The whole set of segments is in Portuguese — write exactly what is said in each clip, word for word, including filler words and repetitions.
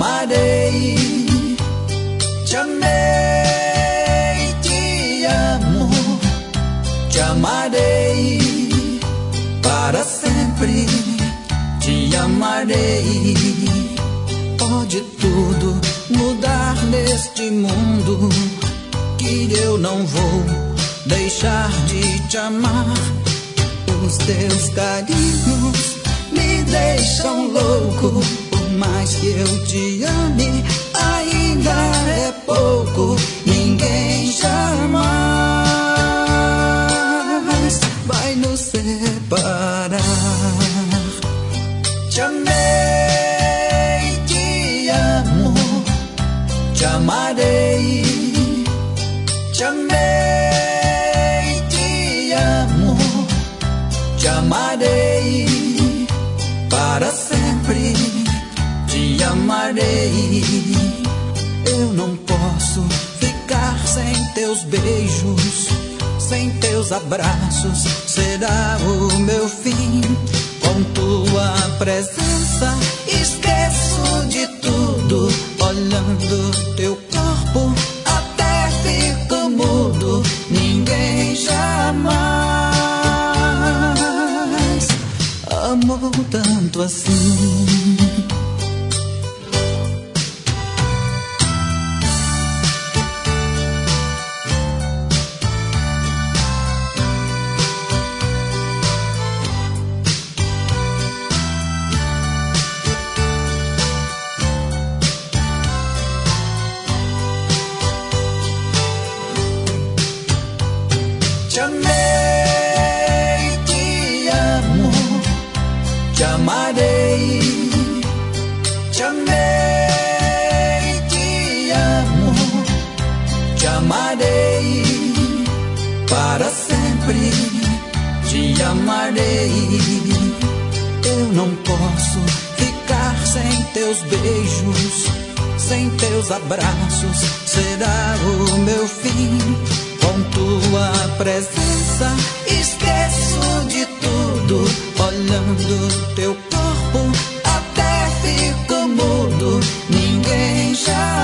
amarei, te amei, te amo, te amarei para sempre, te amarei. Pode tudo mudar neste mundo, que eu não vou deixar de te amar. Os teus carinhos me deixam louco, por mais que eu te ame, ainda é pouco. Ninguém jamais vai nos separar. Te amei, te amo, te amarei, te amei, te amo, te amarei para sempre, te amarei. Eu não posso ficar sem teus beijos, sem teus abraços, será o meu fim. Com tua presença esqueço de tudo, olhando teu corpo até fico mudo. Ninguém jamais amou tanto assim. Te amei, te amo, te amarei, te amei, te amo, te amarei para sempre, te amarei. Eu não posso ficar sem teus beijos, sem teus abraços, será o meu fim. Com tua presença esqueço de tudo, olhando teu corpo até fico mudo. Ninguém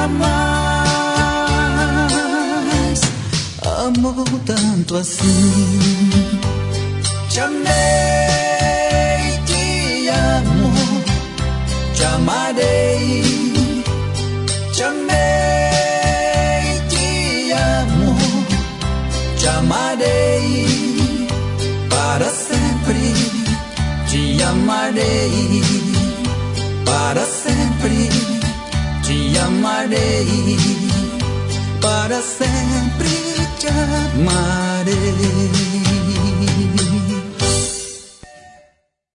jamais amou tanto assim. Te amei, te amo, te amarei, te amei, te amo, te amarei para sempre, te amarei para sempre, te amarei para sempre.